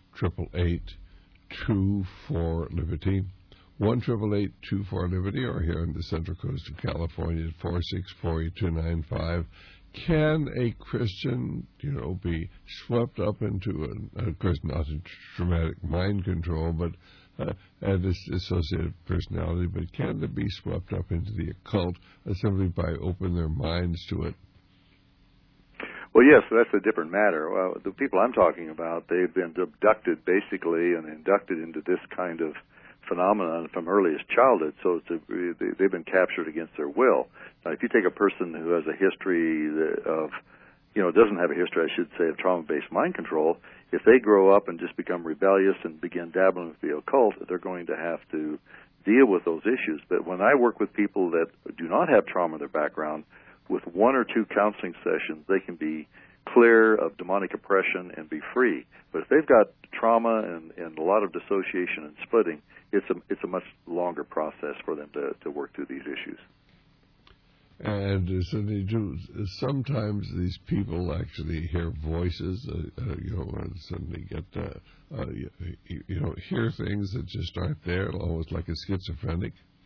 1-888-24-LIBERTY, 1-888-24-LIBERTY, or here on the Central Coast of California at 464-8295. Can a Christian, be swept up into, of course, not a traumatic mind control, but and dissociative personality, but can they be swept up into the occult simply by opening their minds to it? Well, yes, that's a different matter. Well, the people I'm talking about, they've been abducted, basically, and inducted into this kind of phenomenon from earliest childhood, so they've been captured against their will. Now, if you take a person who has a history of, doesn't have a history, I should say, of trauma-based mind control, if they grow up and just become rebellious and begin dabbling with the occult, they're going to have to deal with those issues. But when I work with people that do not have trauma in their background, with 1 or 2 counseling sessions, they can be clear of demonic oppression and be free. But if they've got trauma and a lot of dissociation and splitting, it's a much longer process for them to work through these issues. And so they do. Sometimes these people actually hear voices, and suddenly get, hear things that just aren't there, almost like a schizophrenic.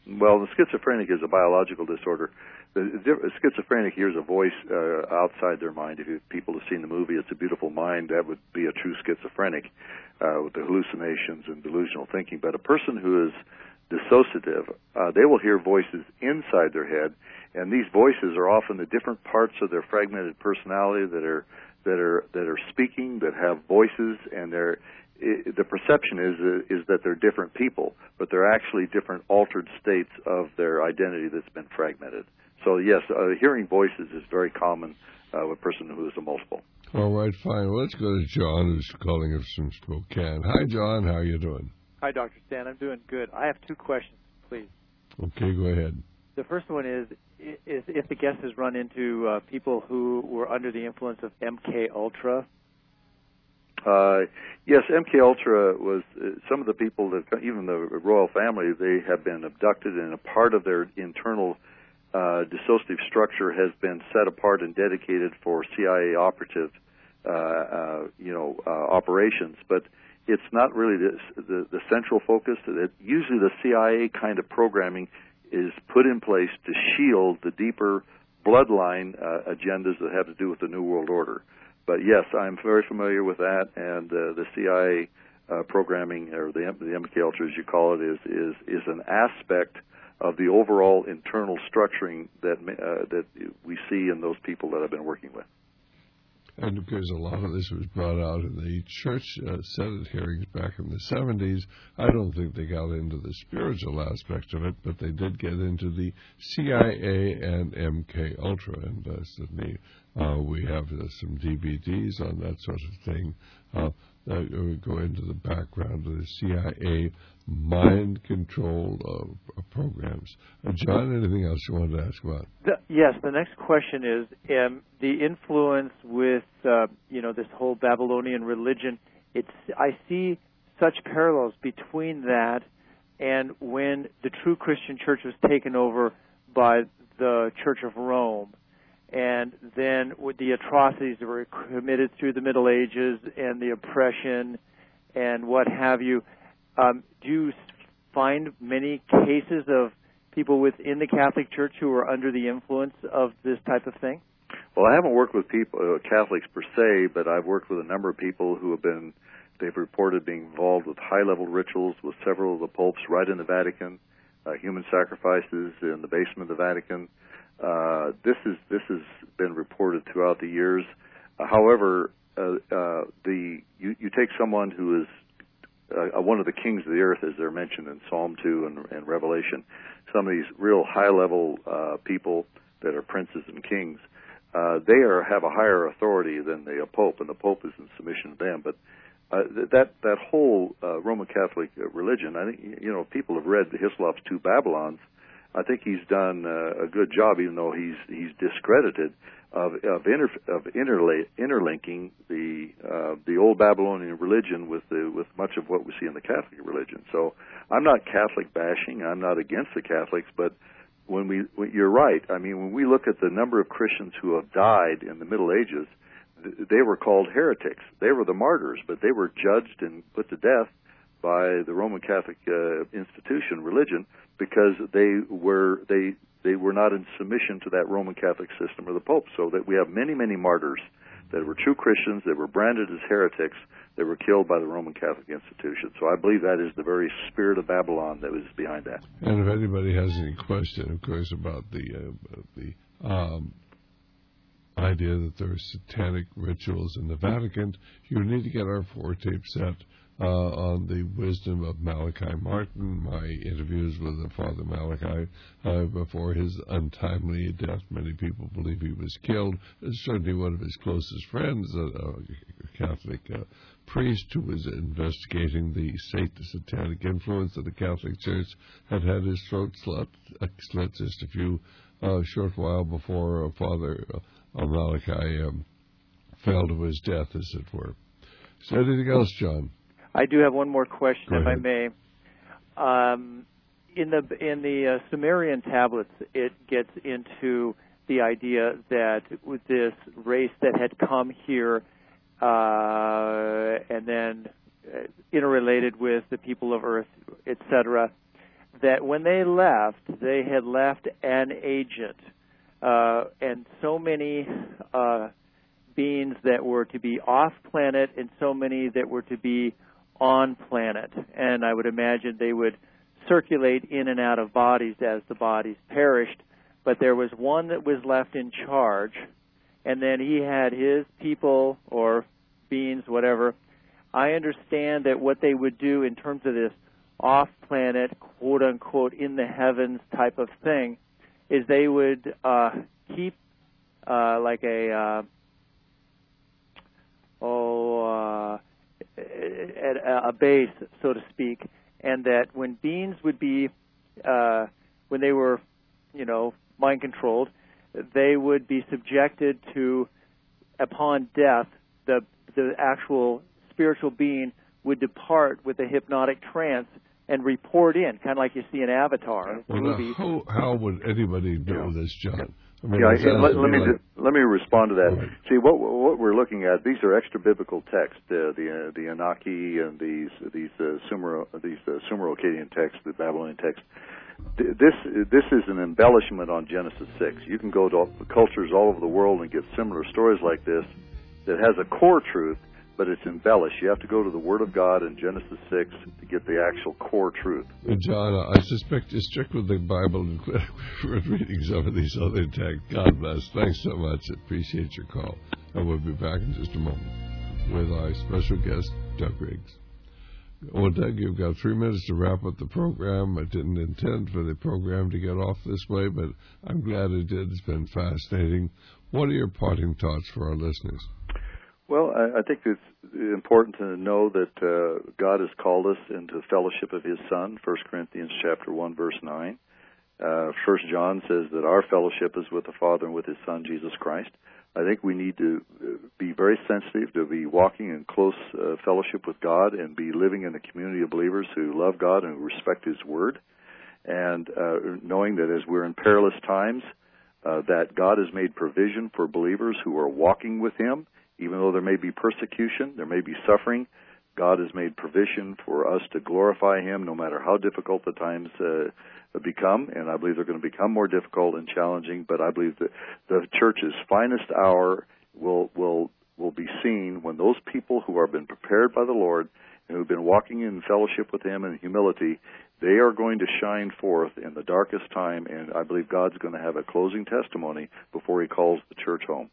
Well, the schizophrenic is a biological disorder. The schizophrenic hears a voice outside their mind. If people have seen the movie It's a Beautiful Mind, that would be a true schizophrenic with the hallucinations and delusional thinking. But a person who is dissociative, they will hear voices inside their head, and these voices are often the different parts of their fragmented personality that are speaking, that have voices, and the perception is that they're different people, but they're actually different altered states of their identity that's been fragmented. So yes, hearing voices is very common with a person who is a multiple. All right, fine. Well, let's go to John, who's calling us from Spokane. Hi, John. How are you doing? Hi, Dr. Stan. I'm doing good. I have two questions, please. Okay, go ahead. The first one is if the guest has run into people who were under the influence of MK Ultra. Yes, MK Ultra was some of the people that, even the royal family, they have been abducted, and a part of their internal dissociative structure has been set apart and dedicated for CIA operative, operations. But it's not really the central focus. Usually, the CIA kind of programming is put in place to shield the deeper bloodline agendas that have to do with the New World Order. But yes, I'm very familiar with that, and the CIA programming, or the MK Ultra, as you call it, is an aspect of the overall internal structuring that we see in those people that I've been working with. And because a lot of this was brought out in the church Senate hearings back in the 70s, I don't think they got into the spiritual aspect of it, but they did get into the CIA and MK Ultra. And Sydney, we have some DVDs on that sort of thing that would go into the background of the CIA mind control programs. John, anything else you wanted to ask about? Yes, the next question is the influence with this whole Babylonian religion. I see such parallels between that and when the true Christian church was taken over by the Church of Rome, and then with the atrocities that were committed through the Middle Ages and the oppression and what have you. Do you find many cases of people within the Catholic Church who are under the influence of this type of thing? Well, I haven't worked with people, Catholics per se, but I've worked with a number of people who they've reported being involved with high-level rituals with several of the popes right in the Vatican, human sacrifices in the basement of the Vatican. This has been reported throughout the years. However, you take someone who is one of the kings of the earth, as they're mentioned in Psalm 2 and Revelation, some of these real high-level people that are princes and kings, they have a higher authority than the Pope, and the Pope is in submission to them. But that whole Roman Catholic religion, I think people have read Hislop's Two Babylons. I think he's done a good job, even though he's discredited, of interlinking the old Babylonian religion with much of what we see in the Catholic religion. So I'm not Catholic bashing. I'm not against the Catholics, but you're right. I mean, when we look at the number of Christians who have died in the Middle Ages, they were called heretics. They were the martyrs, but they were judged and put to death by the Roman Catholic institution, religion, because they were not in submission to that Roman Catholic system or the Pope. So that we have many, many martyrs that were true Christians, that were branded as heretics, that were killed by the Roman Catholic institution. So I believe that is the very spirit of Babylon that was behind that. And if anybody has any question, of course, about the idea that there are satanic rituals in the Vatican, you need to get our 4-tape set on the wisdom of Malachi Martin, my interviews with Father Malachi before his untimely death. Many people believe he was killed. Certainly one of his closest friends, a Catholic priest who was investigating the satanic influence of the Catholic Church, had his throat slit just a short while before Father Malachi fell to his death, as it were. So anything else, John? I do have one more question, if I may. In the Sumerian tablets, it gets into the idea that with this race that had come here and then interrelated with the people of Earth, etc., that when they left, they had left an agent. And so many beings that were to be off planet and so many that were to be on planet. And I would imagine they would circulate in and out of bodies as the bodies perished. But there was one that was left in charge, and then he had his people or beings, whatever. I understand that what they would do in terms of this off-planet, quote-unquote, in the heavens type of thing is they would keep like a base, so to speak, and that when beings would be, when they were, mind-controlled, they would be subjected to, upon death, the actual spiritual being would depart with a hypnotic trance and report in, kind of like you see in Avatar. Well, now, how would anybody know this, John? I mean, let me respond to that. Right. See, what we're looking at, these are extra biblical texts, the Anunnaki and these Sumer-Akkadian texts, the Babylonian texts. This is an embellishment on Genesis 6. You can go to cultures all over the world and get similar stories like this that has a core truth, but it's embellished. You have to go to the Word of God in Genesis 6 to get the actual core truth. And John, I suspect you stick with the Bible and quit reading some of these other texts. God bless. Thanks so much. I appreciate your call. And we'll be back in just a moment with our special guest, Doug Riggs. Well, Doug, you've got 3 minutes to wrap up the program. I didn't intend for the program to get off this way, but I'm glad it did. It's been fascinating. What are your parting thoughts for our listeners? Well, I think it's important to know that God has called us into fellowship of His Son, 1 Corinthians chapter 1, verse 9. 1 John says that our fellowship is with the Father and with His Son, Jesus Christ. I think we need to be very sensitive to be walking in close fellowship with God and be living in a community of believers who love God and respect His Word, and knowing that as we're in perilous times, that God has made provision for believers who are walking with Him. Even though there may be persecution, there may be suffering, God has made provision for us to glorify Him no matter how difficult the times become, and I believe they're going to become more difficult and challenging, but I believe that the church's finest hour will be seen when those people who have been prepared by the Lord and who have been walking in fellowship with Him in humility, they are going to shine forth in the darkest time, and I believe God's going to have a closing testimony before He calls the church home.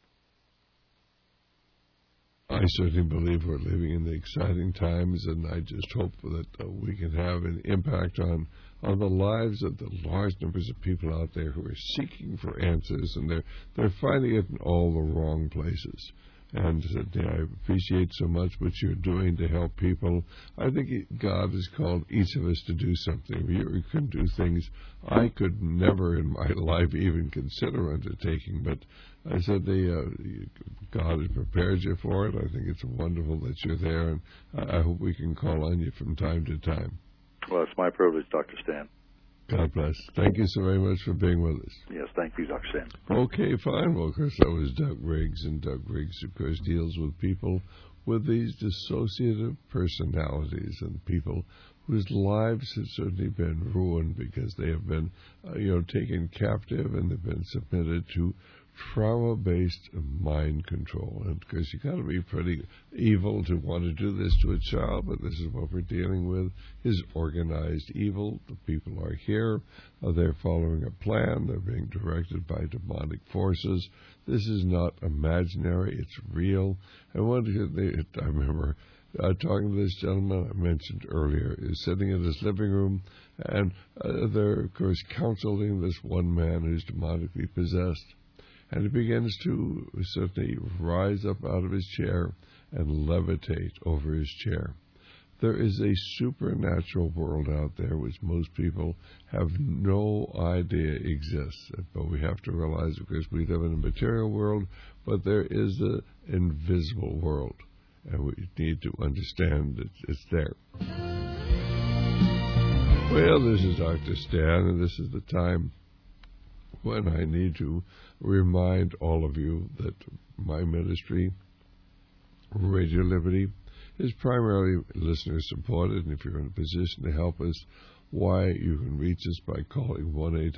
I certainly believe we're living in the exciting times, and I just hope that we can have an impact on the lives of the large numbers of people out there who are seeking for answers, and they're finding it in all the wrong places. And I appreciate so much what you're doing to help people. I think God has called each of us to do something. You can do things I could never in my life even consider undertaking, but I said God has prepared you for it. I think it's wonderful that you're there, and I hope we can call on you from time to time. Well, it's my privilege, Dr. Stan. God bless. Thank you so very much for being with us. Yes, thank you, Dr. Stan. Okay, fine. Well, of course, that was Doug Riggs, and Doug Riggs, of course, deals with people with these dissociative personalities and people whose lives have certainly been ruined because they have been, taken captive and they've been submitted to trauma-based mind control. And of course, you got to be pretty evil to want to do this to a child, but this is what we're dealing with, is organized evil. The people are here. They're following a plan. They're being directed by demonic forces. This is not imaginary. It's real. And I remember talking to this gentleman I mentioned earlier, is sitting in his living room, and they're, of course, counseling this one man who's demonically possessed. And he begins to certainly rise up out of his chair and levitate over his chair. There is a supernatural world out there which most people have no idea exists. But we have to realize, of course, we live in a material world, but there is an invisible world. And we need to understand that it's there. Well, this is Dr. Stan, and this is the time when I need to remind all of you that my ministry, Radio Liberty, is primarily listener-supported, and if you're in a position to help us, why, you can reach us by calling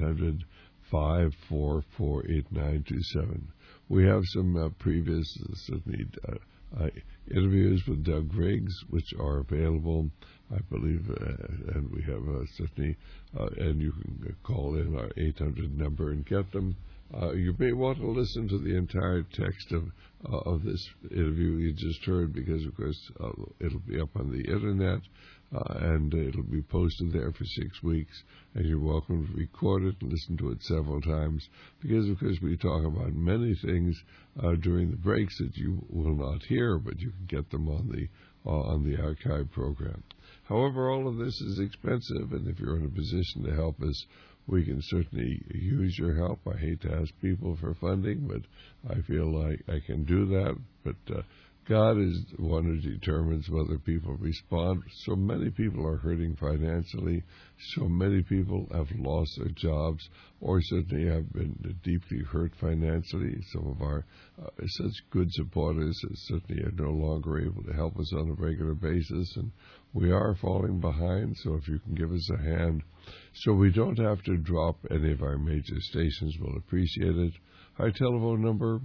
1-800-544-8927. We have some previous interviews with Doug Riggs, which are available, I believe, and we have certainly, and you can call in our 800 number and get them. You may want to listen to the entire text of this interview you just heard, because, of course, it'll be up on the Internet, and it'll be posted there for 6 weeks, and you're welcome to record it and listen to it several times, because, of course, we talk about many things during the breaks that you will not hear, but you can get them on the archive program. However, all of this is expensive, and if you're in a position to help us, we can certainly use your help. I hate to ask people for funding, but I feel like I can do that. But God is the one who determines whether people respond. So many people are hurting financially. So many people have lost their jobs, or certainly have been deeply hurt financially. Some of our such good supporters certainly are no longer able to help us on a regular basis, and we are falling behind. So if you can give us a hand, so we don't have to drop any of our major stations, we'll appreciate it. Our telephone number,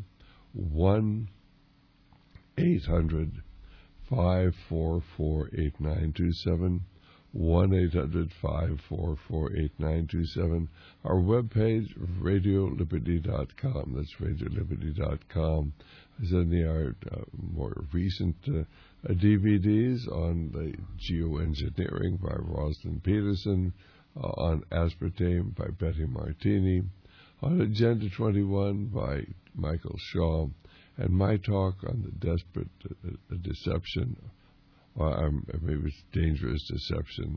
1-800-544-8927, 1-800-544-8927. Our webpage, RadioLiberty.com. That's RadioLiberty.com. Certainly our more recent DVDs on the geoengineering by Rosalind Peterson, on aspartame by Betty Martini, on Agenda 21 by Michael Shaw, and my talk on the desperate deception, maybe it's dangerous deception,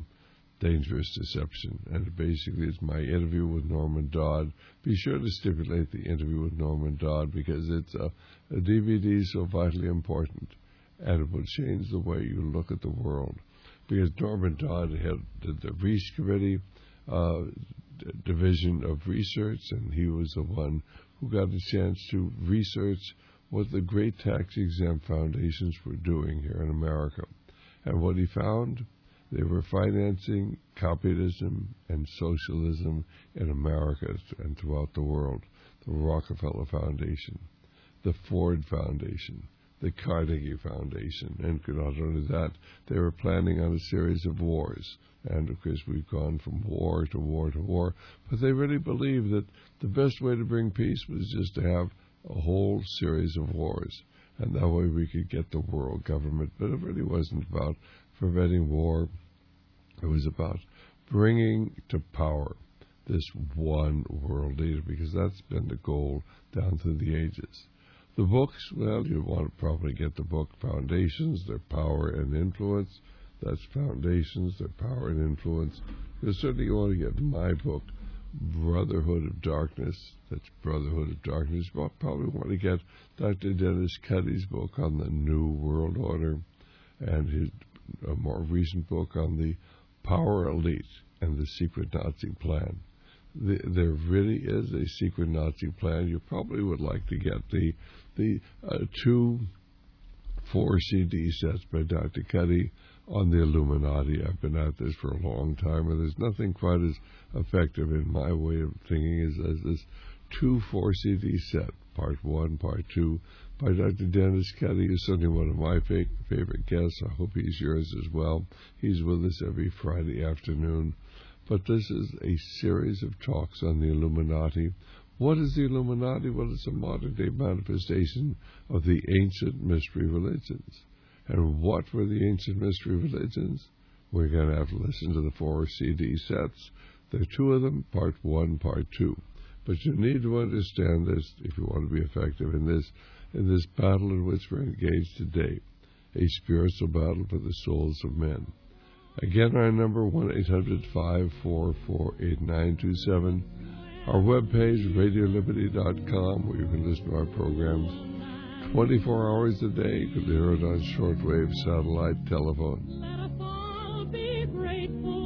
and it basically is my interview with Norman Dodd. Be sure to stipulate the interview with Norman Dodd, because it's a DVD so vitally important, and it will change the way you look at the world. Because Norman Dodd headed the Reese Committee division of research, and he was the one who got a chance to research what the great tax-exempt foundations were doing here in America. And what he found, they were financing communism and socialism in America and throughout the world. The Rockefeller Foundation, the Ford Foundation, the Carnegie Foundation, and not only that, they were planning on a series of wars. And, of course, we've gone from war to war to war. But they really believed that the best way to bring peace was just to have a whole series of wars. And that way we could get the world government. But it really wasn't about preventing war. It was about bringing to power this one world leader, because that's been the goal down through the ages. The books, well, you want to probably get the book Foundations, Their Power and Influence. That's Foundations, Their Power and Influence. You certainly want to get my book, Brotherhood of Darkness. That's Brotherhood of Darkness. You probably want to get Dr. Dennis Cuddy's book on the New World Order, and his more recent book on the Power Elite and the Secret Nazi Plan. There really is a secret Nazi plan. You probably would like to get the 2 4-CD sets by Dr. Cuddy on the Illuminati. I've been at this for a long time, and there's nothing quite as effective in my way of thinking as this 2 4-CD set, Part 1, Part 2, by Dr. Dennis Cuddy, who's certainly one of my favorite guests. I hope he's yours as well. He's with us every Friday afternoon. But this is a series of talks on the Illuminati. What is the Illuminati? Well, it's a modern-day manifestation of the ancient mystery religions. And what were the ancient mystery religions? We're going to have to listen to the 4 CD sets. There are 2 of them, Part 1, Part 2. But you need to understand this if you want to be effective in this battle in which we're engaged today, a spiritual battle for the souls of men. Again, our number, 1-800-544-8927. Our webpage, RadioLiberty.com, where you can listen to our programs 24 hours a day. You can hear it on shortwave satellite telephone. Let us all be grateful.